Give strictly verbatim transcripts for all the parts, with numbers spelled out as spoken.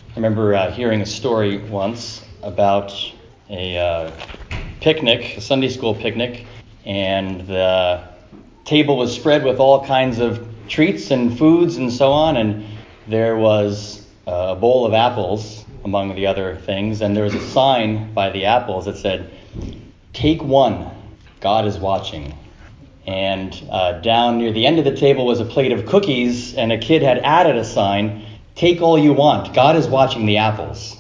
I remember uh, hearing a story once about a uh, picnic, a Sunday school picnic, and the table was spread with all kinds of treats and foods and so on, and there was a bowl of apples among the other things, and there was a sign by the apples that said, "Take one, God is watching." And uh, down near the end of the table was a plate of cookies, and a kid had added a sign, "Take all you want, God is watching the apples."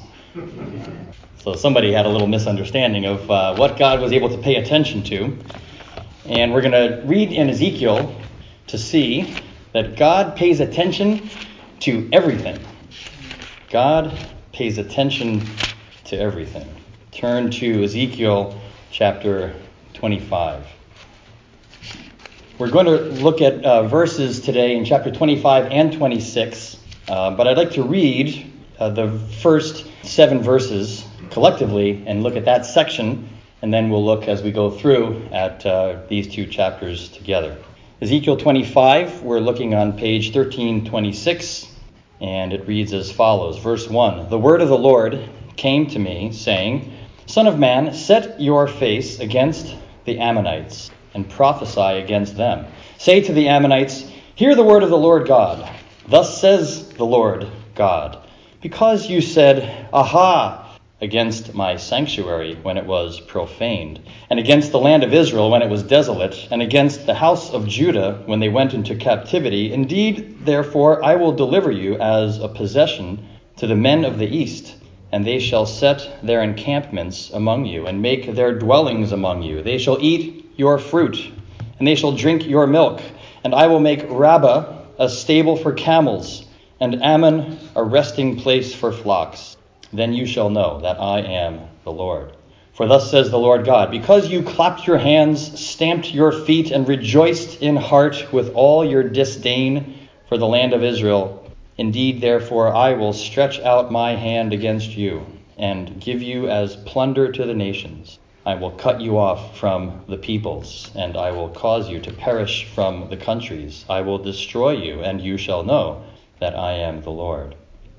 So somebody had a little misunderstanding of uh, what God was able to pay attention to. And we're going to read in Ezekiel to see that God pays attention to everything. God pays attention to everything. Turn to Ezekiel chapter twenty-five. We're going to look at uh, verses today in chapter twenty-five and twenty-six, uh, but I'd like to read uh, the first seven verses collectively and look at that section, and then we'll look as we go through at uh, these two chapters together. Ezekiel twenty-five, we're looking on page thirteen twenty-six, and it reads as follows. Verse one, "The word of the Lord came to me, saying, Son of man, set your face against the Ammonites, and prophesy against them. Say to the Ammonites, Hear the word of the Lord God. Thus says the Lord God, because you said, Aha, against my sanctuary when it was profaned, and against the land of Israel when it was desolate, and against the house of Judah when they went into captivity. Indeed, therefore, I will deliver you as a possession to the men of the east, and they shall set their encampments among you, and make their dwellings among you. They shall eat your fruit, and they shall drink your milk. And I will make Rabbah a stable for camels, and Ammon a resting place for flocks. Then you shall know that I am the Lord. For thus says the Lord God, because you clapped your hands, stamped your feet, and rejoiced in heart with all your disdain for the land of Israel, indeed, therefore, I will stretch out my hand against you, and give you as plunder to the nations. I will cut you off from the peoples, and I will cause you to perish from the countries. I will destroy you, and you shall know that I am the Lord.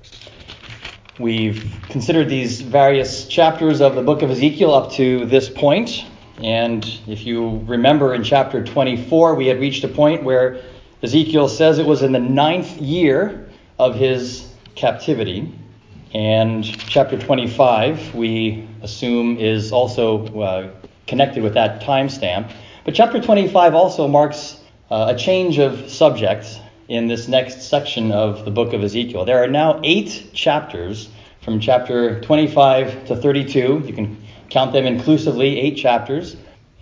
We've considered these various chapters of the book of Ezekiel up to this point, and if you remember in chapter twenty-four, we had reached a point where Ezekiel says it was in the ninth year of his captivity, and chapter twenty-five, we assume, is also uh, connected with that timestamp. But chapter twenty-five also marks uh, a change of subject in this next section of the book of Ezekiel. There are now eight chapters from chapter twenty-five to thirty-two. You can count them inclusively, eight chapters.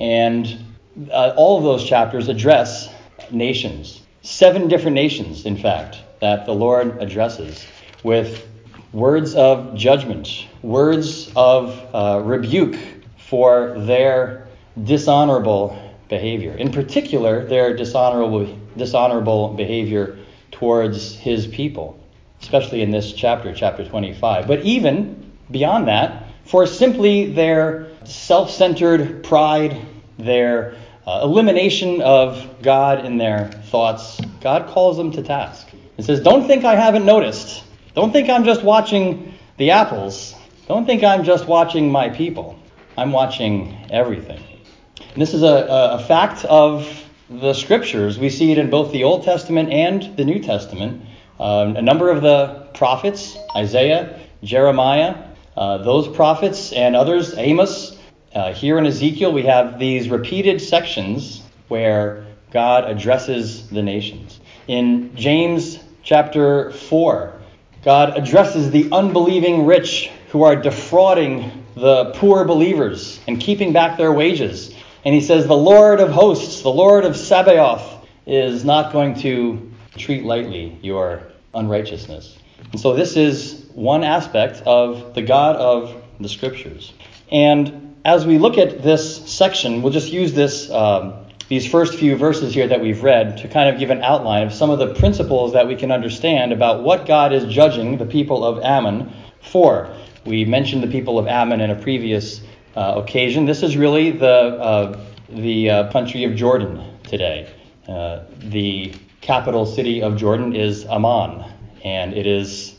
And uh, all of those chapters address nations. Seven different nations, in fact, that the Lord addresses with words of judgment, words of uh, rebuke for their dishonorable behavior. In particular, their dishonorable dishonorable behavior towards his people, especially in this chapter, chapter twenty-five. But even beyond that, for simply their self-centered pride, their uh, elimination of God in their thoughts, God calls them to task. He says, don't think I haven't noticed. Don't think I'm just watching the apples. Don't think I'm just watching my people. I'm watching everything. And this is a, a fact of the scriptures. We see it in both the Old Testament and the New Testament. Um, a number of the prophets, Isaiah, Jeremiah, uh, those prophets and others, Amos. Uh, here in Ezekiel, we have these repeated sections where God addresses the nations. In James chapter four, God addresses the unbelieving rich who are defrauding the poor believers and keeping back their wages. And he says, the Lord of hosts, the Lord of Sabaoth, is not going to treat lightly your unrighteousness. And so this is one aspect of the God of the Scriptures. And as we look at this section, we'll just use this um, these first few verses here that we've read to kind of give an outline of some of the principles that we can understand about what God is judging the people of Ammon for. We mentioned the people of Ammon in a previous uh, occasion. This is really the uh, the uh, country of Jordan today. Uh, the capital city of Jordan is Amman, and it is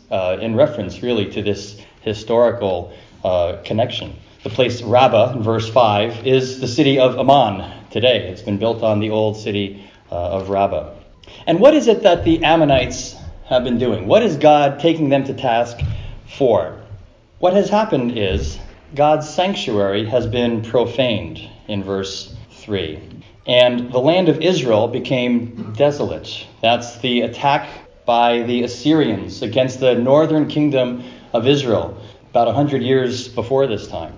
uh, in reference really to this historical uh, connection. The place Rabbah, in verse five, is the city of Ammon today. It's been built on the old city uh, of Rabbah. And what is it that the Ammonites have been doing? What is God taking them to task for? What has happened is God's sanctuary has been profaned in verse three. And the land of Israel became desolate. That's the attack by the Assyrians against the northern kingdom of Israel about one hundred years before this time.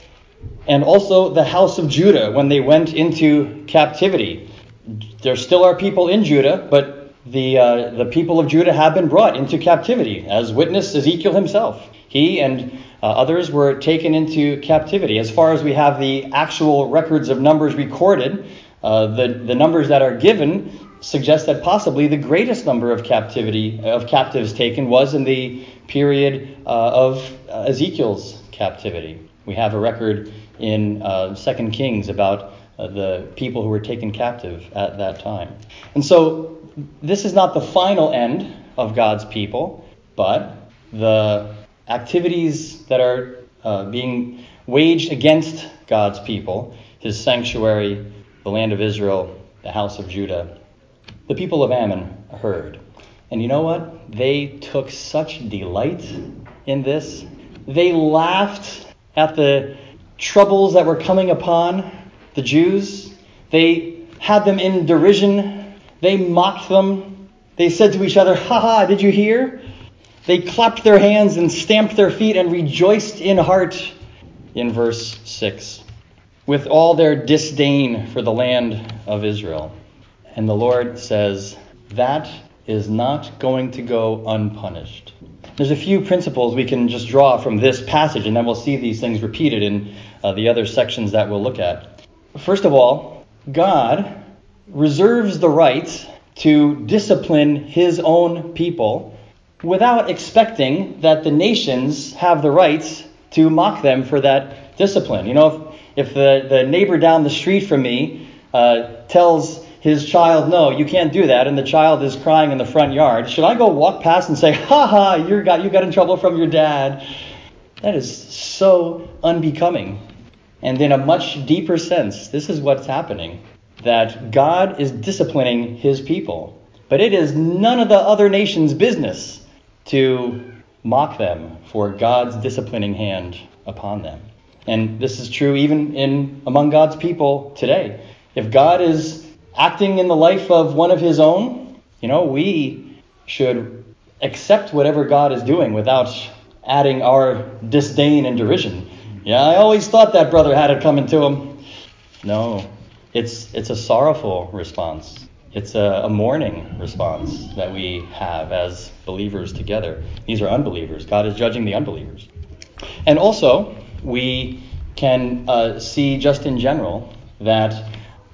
And also the house of Judah when they went into captivity. There still are people in Judah, but the uh, the people of Judah have been brought into captivity, as witnessed Ezekiel himself. He and uh, others were taken into captivity. As far as we have the actual records of numbers recorded, uh, the, the numbers that are given suggest that possibly the greatest number of captivity of captives taken was in the period uh, of uh, Ezekiel's captivity. We have a record in uh, Second Kings about uh, the people who were taken captive at that time. And so this is not the final end of God's people, but the activities that are uh, being waged against God's people, his sanctuary, the land of Israel, the house of Judah, the people of Ammon heard. And you know what? They took such delight in this. They laughed at the troubles that were coming upon the Jews. They had them in derision. They mocked them. They said to each other, "Ha ha, did you hear?" They clapped their hands and stamped their feet and rejoiced in heart in verse six, with all their disdain for the land of Israel. And the Lord says, that is not going to go unpunished. There's a few principles we can just draw from this passage, and then we'll see these things repeated in uh, the other sections that we'll look at. First of all, God reserves the right to discipline his own people without expecting that the nations have the right to mock them for that discipline. You know, if, if the, the neighbor down the street from me uh, tells his child, "No, you can't do that," and the child is crying in the front yard, should I go walk past and say, "Ha ha, you got you got in trouble from your dad"? That is so unbecoming. And in a much deeper sense, this is what's happening, that God is disciplining his people. But it is none of the other nations' business to mock them for God's disciplining hand upon them. And this is true even in among God's people today. If God is acting in the life of one of his own, you know, we should accept whatever God is doing without adding our disdain and derision. Yeah, I always thought that brother had it coming to him. No, it's it's a sorrowful response. It's a, a mourning response that we have as believers together. These are unbelievers. God is judging the unbelievers. And also, we can uh, see just in general that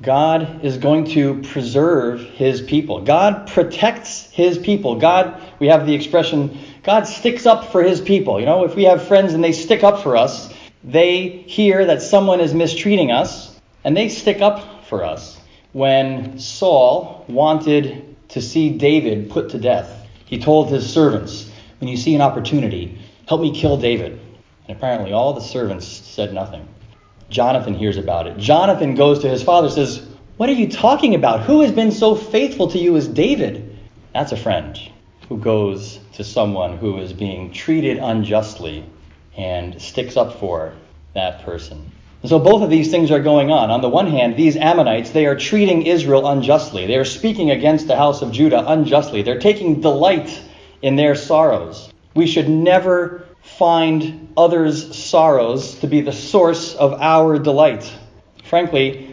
God is going to preserve his people. God protects his people. God, we have the expression, God sticks up for his people. You know, if we have friends and they stick up for us, they hear that someone is mistreating us, and they stick up for us. When Saul wanted to see David put to death, he told his servants, "When you see an opportunity, help me kill David." And apparently all the servants said nothing. Jonathan hears about it. Jonathan goes to his father and says, "What are you talking about? Who has been so faithful to you as David?" That's a friend who goes to someone who is being treated unjustly and sticks up for that person. And so both of these things are going on. On the one hand, these Ammonites, they are treating Israel unjustly. They are speaking against the house of Judah unjustly. They're taking delight in their sorrows. We should never find others' sorrows to be the source of our delight. Frankly,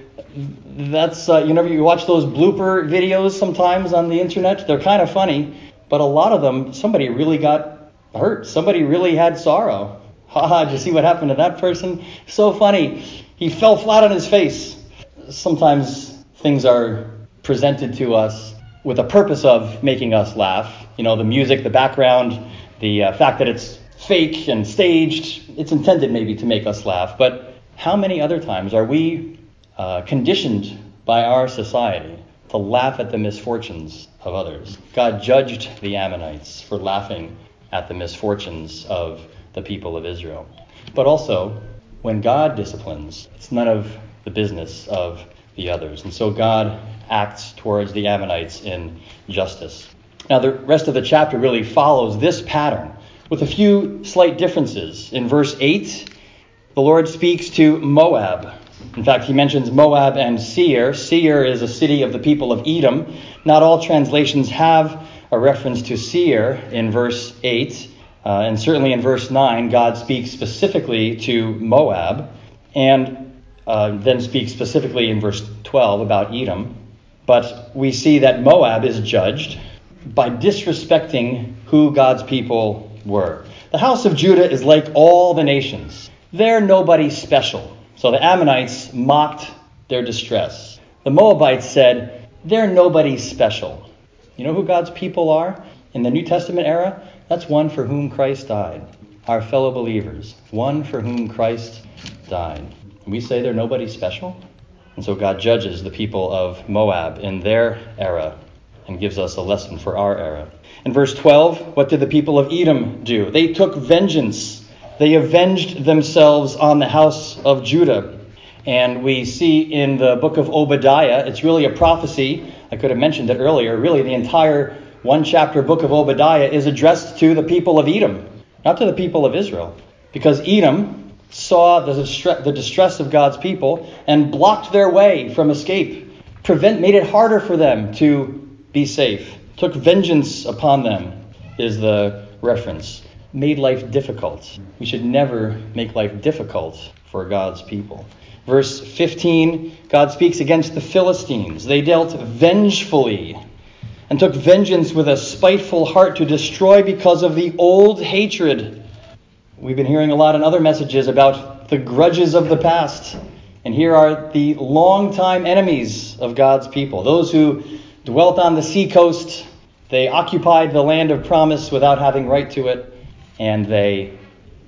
that's uh, you know, you watch those blooper videos sometimes on the internet. They're kind of funny, but a lot of them, somebody really got hurt. Somebody really had sorrow. Haha, did you see what happened to that person? So funny. He fell flat on his face. Sometimes things are presented to us with a purpose of making us laugh. You know, the music, the background, the uh, fact that it's fake and staged. It's intended maybe to make us laugh. But how many other times are we uh, conditioned by our society to laugh at the misfortunes of others? God judged the Ammonites for laughing at the misfortunes of the people of Israel. But also, when God disciplines, it's none of the business of the others. And so God acts towards the Ammonites in justice. Now, the rest of the chapter really follows this pattern with a few slight differences. In verse eight, the Lord speaks to Moab. In fact, he mentions Moab and Seir. Seir is a city of the people of Edom. Not all translations have a reference to Seir in verse eight. Uh, and certainly in verse nine, God speaks specifically to Moab. And uh, then speaks specifically in verse twelve about Edom. But we see that Moab is judged by disrespecting who God's people were. The house of Judah is like all the nations. They're nobody special. So the Ammonites mocked their distress. The Moabites said, they're nobody special. You know who God's people are in the New Testament era? That's one for whom Christ died. Our fellow believers, one for whom Christ died. We say they're nobody special. And so God judges the people of Moab in their era and gives us a lesson for our era. In verse twelve, what did the people of Edom do? They took vengeance. They avenged themselves on the house of Judah. And we see in the book of Obadiah, it's really a prophecy. I could have mentioned it earlier. Really, the entire one chapter book of Obadiah is addressed to the people of Edom, not to the people of Israel. Because Edom saw the distress, the distress of God's people and blocked their way from escape, prevent, made it harder for them to be safe, took vengeance upon them is the reference. Made life difficult. We should never make life difficult for God's people. Verse fifteen, God speaks against the Philistines. They dealt vengefully and took vengeance with a spiteful heart to destroy because of the old hatred. We've been hearing a lot in other messages about the grudges of the past. And here are the longtime enemies of God's people. Those who dwelt on the seacoast. They occupied the land of promise without having right to it. And they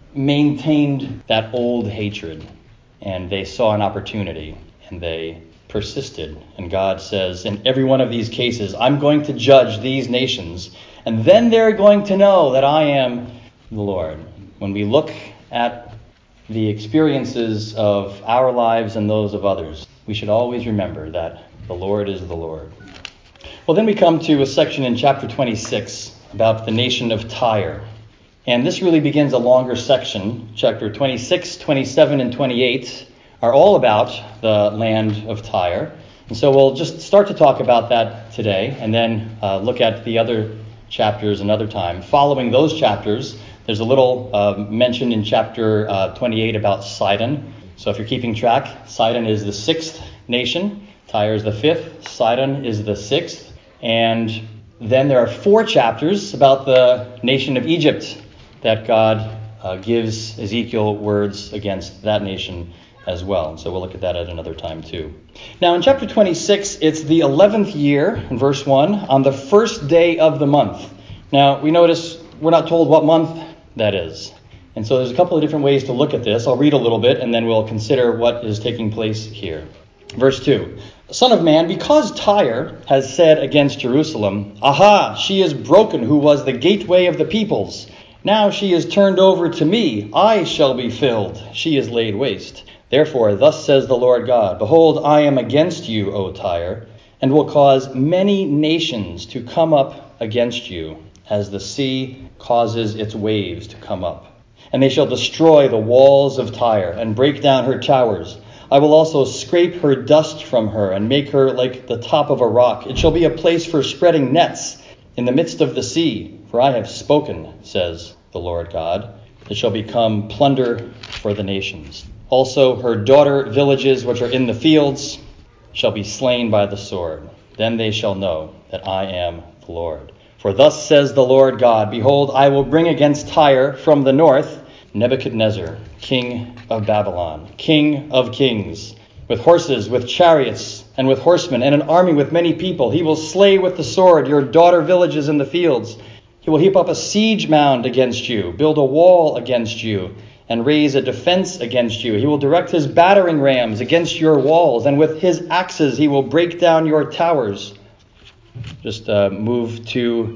maintained that old hatred. And they saw an opportunity. And they persisted. And God says, in every one of these cases, I'm going to judge these nations. And then they're going to know that I am the Lord. When we look at the experiences of our lives and those of others, we should always remember that the Lord is the Lord. Well, then we come to a section in chapter twenty-six about the nation of Tyre. And this really begins a longer section. Chapter twenty-six, twenty-seven, and twenty-eight are all about the land of Tyre. And so we'll just start to talk about that today and then uh, look at the other chapters another time. Following those chapters, there's a little uh, mention in chapter uh, twenty-eight about Sidon. So if you're keeping track, Sidon is the sixth nation. Tyre is the fifth. Sidon is the sixth. And then there are four chapters about the nation of Egypt that God uh, gives Ezekiel words against that nation as well. So we'll look at that at another time too. Now in chapter twenty-six, it's the eleventh year, in verse one, on the first day of the month. Now we notice we're not told what month that is. And so there's a couple of different ways to look at this. I'll read a little bit and then we'll consider what is taking place here. Verse two. Son of man, because Tyre has said against Jerusalem, Aha, she is broken who was the gateway of the peoples. Now she is turned over to me. I shall be filled. She is laid waste. Therefore, thus says the Lord God, Behold, I am against you, O Tyre, and will cause many nations to come up against you, as the sea causes its waves to come up. And they shall destroy the walls of Tyre, and break down her towers. I will also scrape her dust from her, and make her like the top of a rock. It shall be a place for spreading nets in the midst of the sea. For I have spoken, says the Lord God. It shall become plunder for the nations. Also her daughter villages which are in the fields shall be slain by the sword. Then they shall know that I am the Lord. For thus says the Lord God, Behold, I will bring against Tyre from the north Nebuchadnezzar, king of Babylon, king of kings, with horses, with chariots, and with horsemen, and an army with many people. He will slay with the sword your daughter villages in the fields. He will heap up a siege mound against you, build a wall against you, and raise a defense against you. He will direct his battering rams against your walls, and with his axes he will break down your towers. Just uh, move to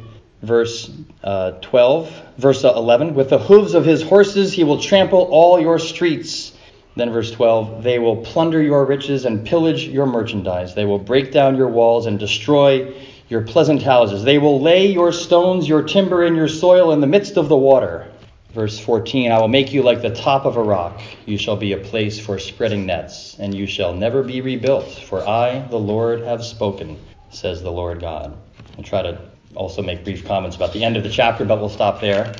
verse uh, twelve, verse eleven. With the hooves of his horses he will trample all your streets. Then verse twelve, they will plunder your riches and pillage your merchandise. They will break down your walls and destroy your pleasant houses. They will lay your stones, your timber, and your soil in the midst of the water. Verse fourteen, I will make you like the top of a rock. You shall be a place for spreading nets, and you shall never be rebuilt. For I, the Lord, have spoken, says the Lord God. I'll try to also make brief comments about the end of the chapter, but we'll stop there.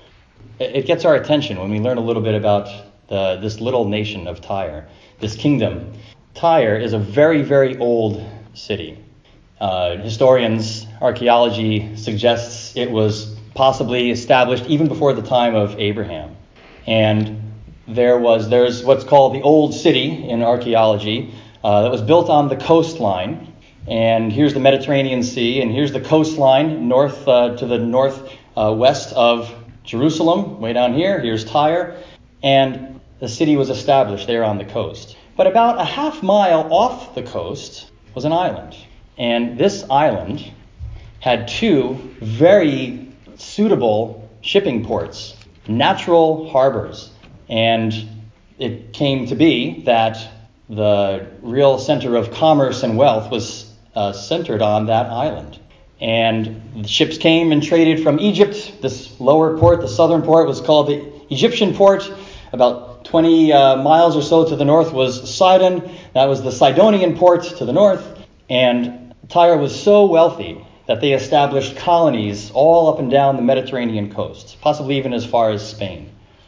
It gets our attention when we learn a little bit about the, this little nation of Tyre, this kingdom. Tyre is a very, very old city. Uh, historians, archaeology suggests it was possibly established even before the time of Abraham. And there was there's what's called the Old City in archaeology uh, that was built on the coastline. And here's the Mediterranean Sea, and here's the coastline north uh, to the north uh, west of Jerusalem, way down here. Here's Tyre, and the city was established there on the coast. But about a half mile off the coast was an island, and this island had two very suitable shipping ports, natural harbors. And it came to be that the real center of commerce and wealth was uh, centered on that island. And the ships came and traded from Egypt. This lower port, the southern port, was called the Egyptian port. About twenty uh, miles or so to the north was Sidon. That was the Sidonian port to the north. And Tyre was so wealthy that they established colonies all up and down the Mediterranean coast, possibly even as far as Spain.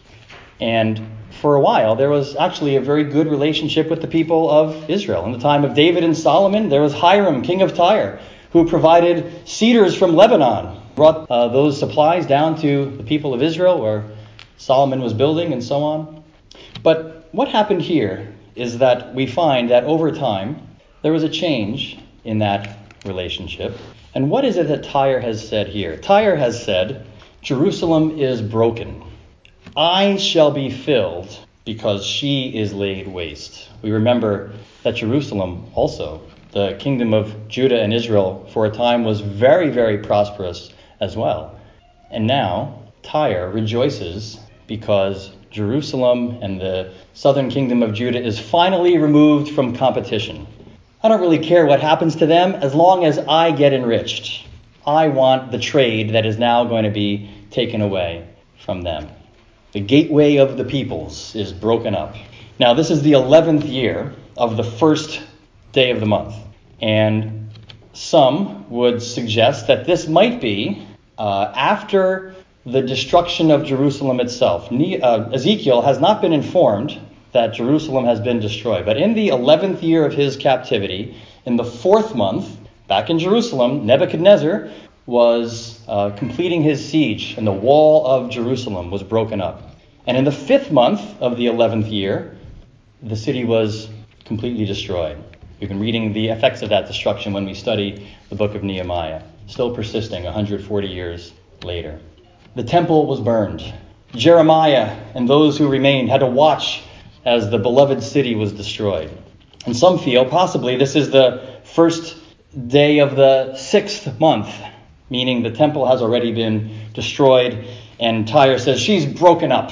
And for a while, there was actually a very good relationship with the people of Israel. In the time of David and Solomon, there was Hiram, king of Tyre, who provided cedars from Lebanon, brought uh, those supplies down to the people of Israel where Solomon was building and so on. But what happened here is that we find that over time, there was a change in that relationship. And what is it that Tyre has said here? Tyre has said, Jerusalem is broken. I shall be filled because she is laid waste. We remember that Jerusalem also, the kingdom of Judah and Israel, for a time was very, very prosperous as well. And now Tyre rejoices because Jerusalem and the southern kingdom of Judah is finally removed from competition. I don't really care what happens to them as long as I get enriched. I want the trade that is now going to be taken away from them. The gateway of the peoples is broken up. Now, this is the eleventh year of the first day of the month. And some would suggest that this might be uh, after the destruction of Jerusalem itself. Ne- uh, Ezekiel has not been informed that Jerusalem has been destroyed. But in the eleventh year of his captivity, in the fourth month, back in Jerusalem, Nebuchadnezzar was uh, completing his siege, and the wall of Jerusalem was broken up. And in the fifth month of the eleventh year, the city was completely destroyed. We've been reading the effects of that destruction when we study the book of Nehemiah, still persisting one hundred forty years later. The temple was burned. Jeremiah and those who remained had to watch as the beloved city was destroyed. And some feel possibly this is the first day of the sixth month, meaning the temple has already been destroyed, and Tyre says she's broken up.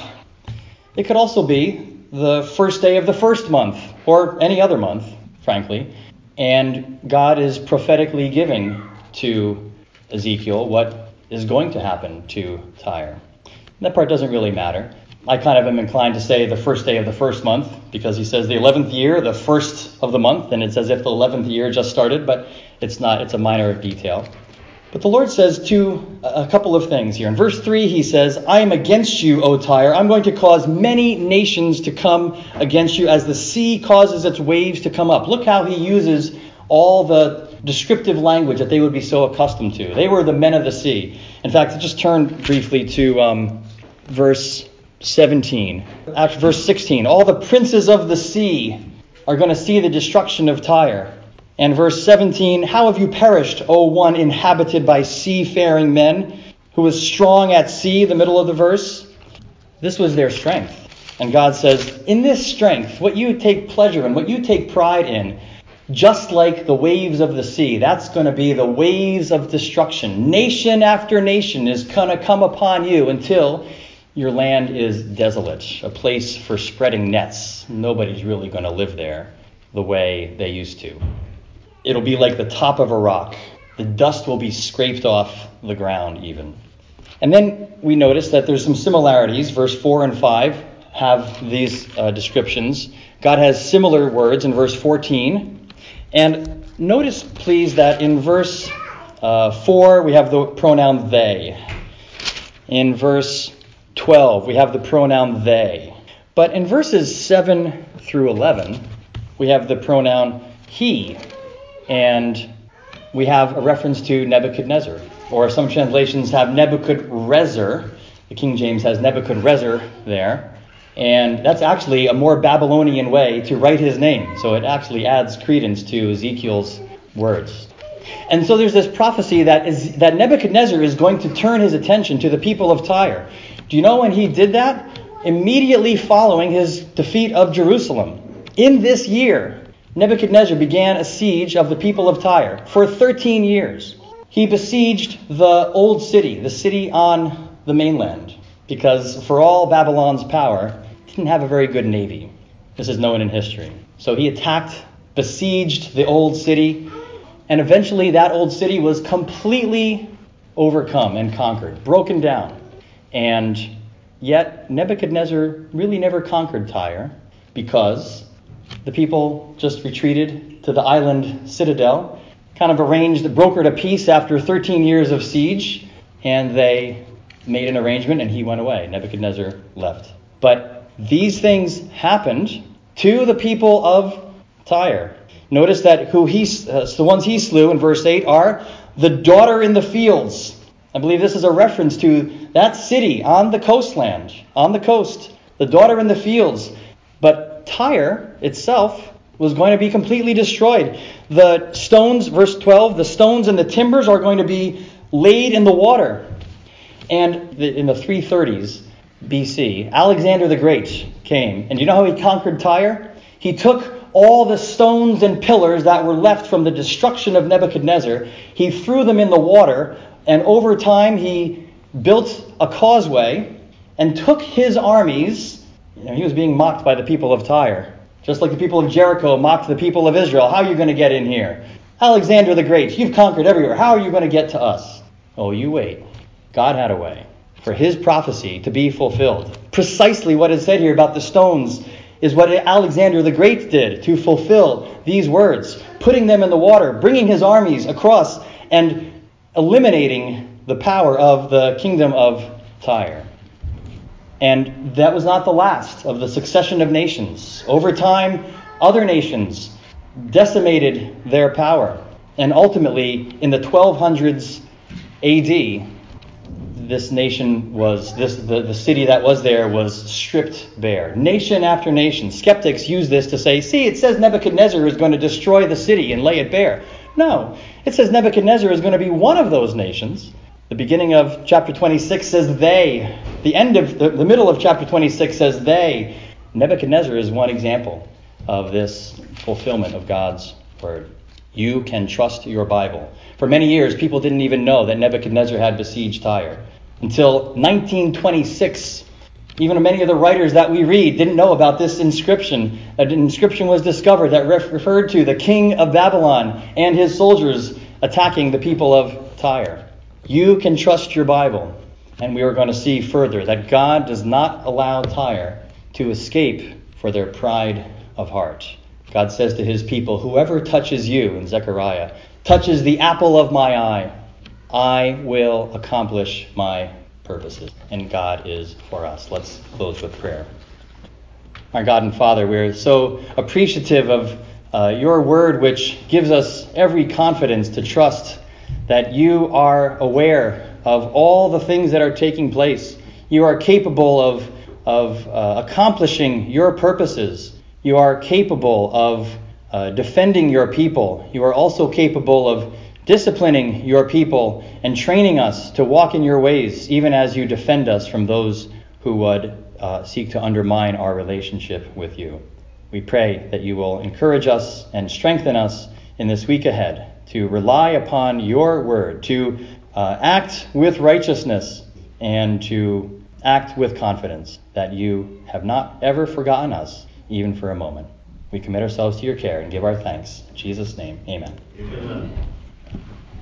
It could also be the first day of the first month, or any other month, frankly, and God is prophetically giving to Ezekiel what is going to happen to Tyre. That part doesn't really matter. I kind of am inclined to say the first day of the first month, because he says the eleventh year, the first of the month, and it's as if the eleventh year just started, but it's not, it's a minor detail. But the Lord says two, a couple of things here. In verse three, he says, I am against you, O Tyre. I'm going to cause many nations to come against you as the sea causes its waves to come up. Look how he uses all the descriptive language that they would be so accustomed to. They were the men of the sea. In fact, just turn briefly to um, verse seventeen. Actually, verse sixteen. All the princes of the sea are going to see the destruction of Tyre. And verse seventeen. How have you perished, O one inhabited by seafaring men, who was strong at sea, the middle of the verse? This was their strength. And God says, in this strength, what you take pleasure in, what you take pride in, just like the waves of the sea. That's going to be the waves of destruction. Nation after nation is going to come upon you until your land is desolate, a place for spreading nets. Nobody's really going to live there the way they used to. It'll be like the top of a rock. The dust will be scraped off the ground even. And then we notice that there's some similarities. Verse four and five have these uh, descriptions. God has similar words in verse fourteen. And notice, please, that in verse uh, four we have the pronoun they. In verse twelve we have the pronoun they. But in verses seven through eleven we have the pronoun he. And we have a reference to Nebuchadnezzar. Or some translations have Nebuchadrezzar. The King James has Nebuchadrezzar there. And that's actually a more Babylonian way to write his name. So it actually adds credence to Ezekiel's words. And so there's this prophecy that is that Nebuchadnezzar is going to turn his attention to the people of Tyre. Do you know when he did that? Immediately following his defeat of Jerusalem. In this year, Nebuchadnezzar began a siege of the people of Tyre for thirteen years. He besieged the old city, the city on the mainland, because for all Babylon's power, it didn't have a very good navy. This is known in history. So he attacked, besieged the old city, and eventually that old city was completely overcome and conquered, broken down. And yet Nebuchadnezzar really never conquered Tyre because the people just retreated to the island citadel, kind of arranged, brokered a peace after thirteen years of siege, and they made an arrangement and he went away. Nebuchadnezzar left. But these things happened to the people of Tyre. Notice that who he, uh, the ones he slew in verse eight are the daughter in the fields. I believe this is a reference to that city on the coastland, on the coast, the daughter in the fields. But Tyre itself was going to be completely destroyed. The stones, verse twelve, the stones and the timbers are going to be laid in the water. And in the three thirties B C, Alexander the Great came. And you know how he conquered Tyre? He took all the stones and pillars that were left from the destruction of Nebuchadnezzar. He threw them in the water. And over time, he built a causeway and took his armies. You know, he was being mocked by the people of Tyre. Just like the people of Jericho mocked the people of Israel. How are you going to get in here? Alexander the Great, you've conquered everywhere. How are you going to get to us? Oh, you wait. God had a way for his prophecy to be fulfilled. Precisely what is said here about the stones is what Alexander the Great did to fulfill these words. Putting them in the water, bringing his armies across, and eliminating the power of the kingdom of Tyre. And that was not the last of the succession of nations. Over time, other nations decimated their power. And ultimately, in the twelve hundreds A D, this nation was, this the, the city that was there was stripped bare. Nation after nation. Skeptics use this to say, see, it says Nebuchadnezzar is going to destroy the city and lay it bare. No, it says Nebuchadnezzar is going to be one of those nations. The beginning of chapter twenty-six says they. The end of the, the middle of chapter twenty-six says they. Nebuchadnezzar is one example of this fulfillment of God's word. You can trust your Bible. For many years, people didn't even know that Nebuchadnezzar had besieged Tyre. Until nineteen twenty-six, even many of the writers that we read didn't know about this inscription. An inscription was discovered that ref- referred to the king of Babylon and his soldiers attacking the people of Tyre. You can trust your Bible. And we are going to see further that God does not allow Tyre to escape for their pride of heart. God says to his people, whoever touches you, in Zechariah, touches the apple of my eye, I will accomplish my purposes. And God is for us. Let's close with prayer. Our God and Father, we're so appreciative of uh, your word, which gives us every confidence to trust that you are aware of all the things that are taking place. You are capable of, of uh, accomplishing your purposes. You are capable of uh, defending your people. You are also capable of disciplining your people and training us to walk in your ways, even as you defend us from those who would uh, seek to undermine our relationship with you. We We pray that you will encourage us and strengthen us in this week ahead to rely upon your word, to uh, act with righteousness, and to act with confidence that you have not ever forgotten us, even for a moment. We commit ourselves to your care and give our thanks. In Jesus' name, amen. Amen.